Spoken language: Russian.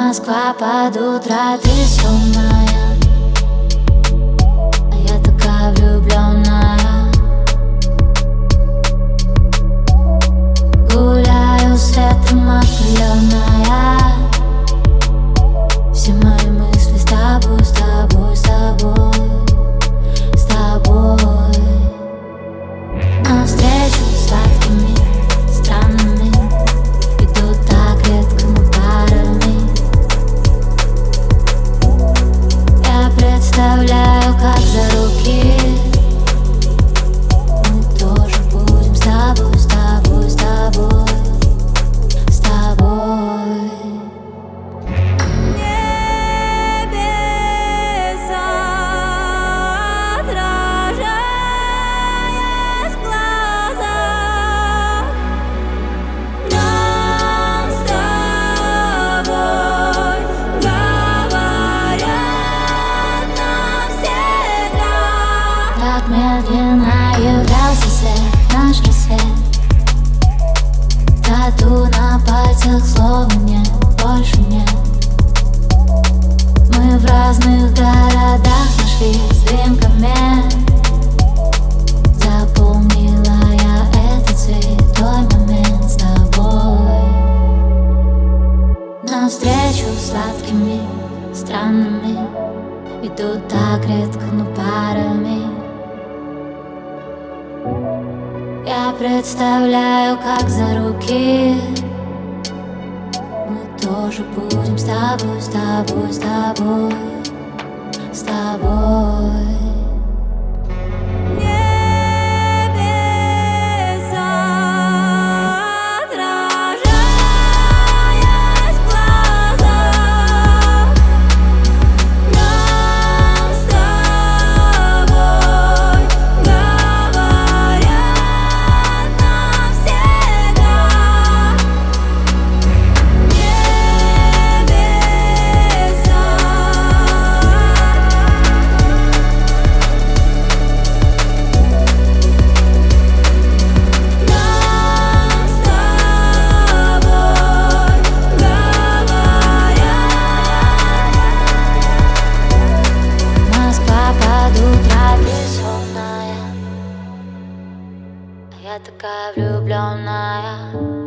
Москва под утро, ты сонная, а я такая влюбленная. Гуляю с ветром опаленная. Все мои мысли с тобой, с тобой, с тобой, с тобой. Навстречу сладкими странами идут так редко, но парами. Я представляю, как за руки мы тоже будем с тобой, с тобой, с тобой, с тобой. Так медленно являлся свет, наш рассвет. Тату на пальцах, слова нет, больше нет. Мы в разных городах нашлись дымками. Запомнила я этот святой момент с тобой. Навстречу сладкими странами идут так редко, но парами. Я представляю, как за руки мы тоже будем с тобой, с тобой, с тобой, с тобой. Я такая влюбленная.